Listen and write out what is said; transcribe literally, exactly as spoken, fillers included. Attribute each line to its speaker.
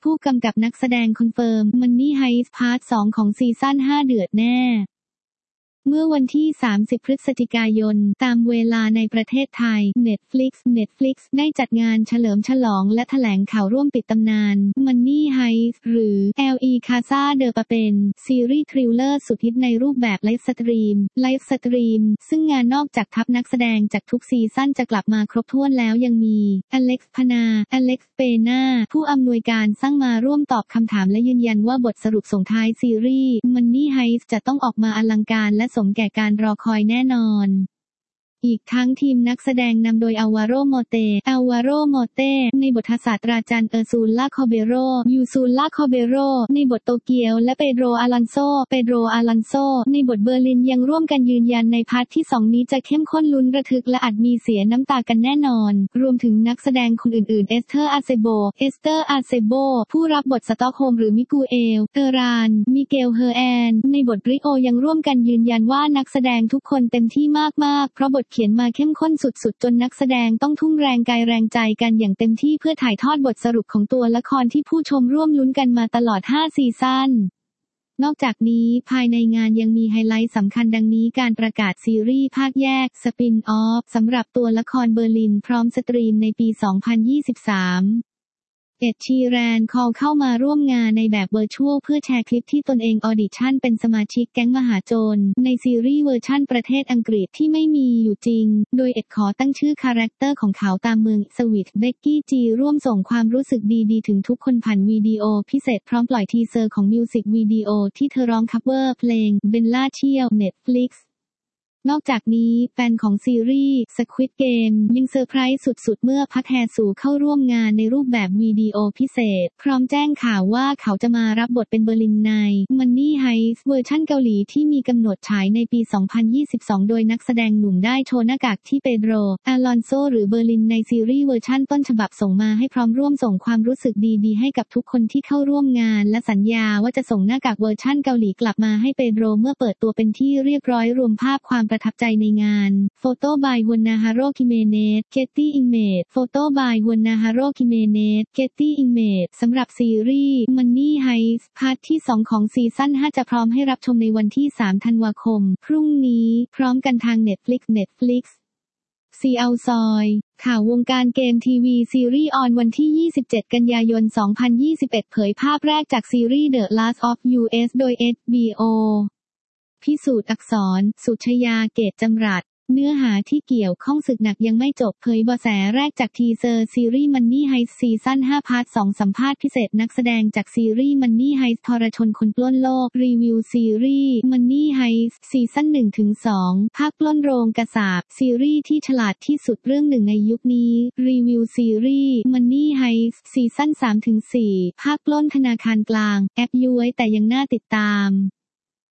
Speaker 1: ผู้กำกับนักแสดงคอนเฟิร์ม Money Heist พาร์ท สอง ของซีซั่น ห้า เดือดแน่เมื่อวันที่ สามสิบ พฤศจิกายน ตามเวลาในประเทศไทย Netflix Netflix ได้จัดงานเฉลิมฉลองและแถลงข่าวร่วมปิดตำนาน Money Heist หรือ แอล อี Casa de Papel ซีรีส์ทริลเลอร์สุดฮิตในรูปแบบไลฟ์สตรีม ไลฟ์สตรีม ซึ่งงานนอกจากทัพนักแสดงจากทุกซีซั่นจะกลับมาครบถ้วนแล้วยังมี อเล็กซ์ พนา อเล็กซ์ เปน่า ผู้อำนวยการสร้างมาร่วมตอบคำถามและยืนยันว่าบทสรุปส่งท้ายซีรีส์ Money Heist จะต้องออกมาอลังการและสมแก่การรอคอยแน่นอนอีกทั้งทีมนักแสดงนำโดยอัลวาโร โมเต อัลวาโร โมเต ในบทศาสตราจารย์เออร์ซูล่า คอเบโร ยูซูล่า คอเบโร ในบทโตเกียวและเปโดร อาลันโซ เปโดร อาลันโซ ในบทเบอร์ลินยังร่วมกันยืนยันในพาร์ทที่ สอง นี้จะเข้มข้นลุ้นระทึกและอาจมีเสียน้ำตากันแน่นอนรวมถึงนักแสดงคนอื่นๆเอสเธอร์ อาเซโบ เอสเตอร์ อาเซโบ ผู้รับบทสต็อกโฮล์มหรือมิกูเอล เออราน มิเกล เฮอร์แอนในบทริโอยังร่วมกันยืนยันว่านักแสดงทุกคนเต็มที่มากๆเพราะบทเขียนมาเข้มข้นสุดๆจนนักแสดงต้องทุ่มแรงกายแรงใจกันอย่างเต็มที่เพื่อถ่ายทอดบทสรุปของตัวละครที่ผู้ชมร่วมลุ้นกันมาตลอดห้าซีซั่นนอกจากนี้ภายในงานยังมีไฮไลท์สำคัญดังนี้การประกาศซีรีส์ภาคแยกสปินออฟสำหรับตัวละครเบอร์ลินพร้อมสตรีมในปี สองพันยี่สิบสามเอ็ด ชีแรนคอลเข้ามาร่วมงานในแบบเวอร์ชวลเพื่อแชร์คลิปที่ตนเองออดิชั่นเป็นสมาชิกแก๊งมหาโจรในซีรีส์เวอร์ชั่นประเทศอังกฤษที่ไม่มีอยู่จริงโดยเอ็ดขอตั้งชื่อคาแรคเตอร์ของเขาตามเมืองสวิตเบกกี้จีร่วมส่งความรู้สึกดีๆถึงทุกคนผ่านวิดีโอพิเศษพร้อมปล่อยทีเซอร์ของมิวสิกวิดีโอที่เธอร้องคัฟเวอร์เพลงเบลล่าเชียว Netflixนอกจากนี้แฟนของซีรีส์ Squid Game ยังเซอร์ไพรส์สุดๆเมื่อพักแฮซูเข้าร่วมงานในรูปแบบวิดีโอพิเศษพร้อมแจ้งข่าวว่าเขาจะมารับบทเป็นเบอร์ลินใน Money Heist เวอร์ชั่นเกาหลีที่มีกำหนดฉายในปี สองพันยี่สิบสอง โดยนักแสดงหนุ่มได้โชว์หน้ากากที่เปโดร อาลอนโซหรือเบอร์ลินในซีรีส์เวอร์ชั่นต้นฉบับส่งมาให้พร้อมร่วมส่งความรู้สึกดีๆให้กับทุกคนที่เข้าร่วมงานและสัญญาว่าจะส่งหน้ากากเวอร์ชั่นเกาหลีกลับมาให้เปโดรเมื่อเปิดตัวเป็นที่เรียบร้อยรวมภาพความประทับใจในงานโฟโต้บายฮวนนาฮาโรคิเมเนสเกตตี้อิมเมจโฟโต้บายฮวนนาฮาโรคิเมเนสเกตตี้อิมเมจสำหรับซีรีส์ Money Heist พาร์ทที่ สอง ของซีซั่น ห้า จะพร้อมให้รับชมในวันที่ สาม ธันวาคมพรุ่งนี้พร้อมกันทาง Netflix Netflix ซีเอาซอยข่าววงการเกมทีวีซีรีส์ออนวันที่ ยี่สิบเจ็ด กันยายน สองพันยี่สิบเอ็ด เผยภาพแรกจากซีรีส์ The Last of Us โดย เอช บี โอ พิสูจน์อักษร สุชยา เกตจำรัดเนื้อหาที่เกี่ยวข้องศึกหนักยังไม่จบเผยเบาะแสแรกจากทีเซอร์ซีรีส์ Money Heist ซีซั่น ห้า พาร์ท สอง สัมภาษณ์พิเศษนักแสดงจากซีรีส์ Money Heist ทรชนคนปล้นโลกรีวิวซีรีส์ Money Heist ซีซั่น หนึ่งถึงสอง ภาคปล้นโรงกษาปณ์ซีรีส์ที่ฉลาดที่สุดเรื่องหนึ่งในยุคนี้รีวิวซีรีส์ Money Heist ซีซั่น สามถึงสี่ ภาคปล้นธนาคารกลางแอปย้วยแต่ยังน่าติดตาม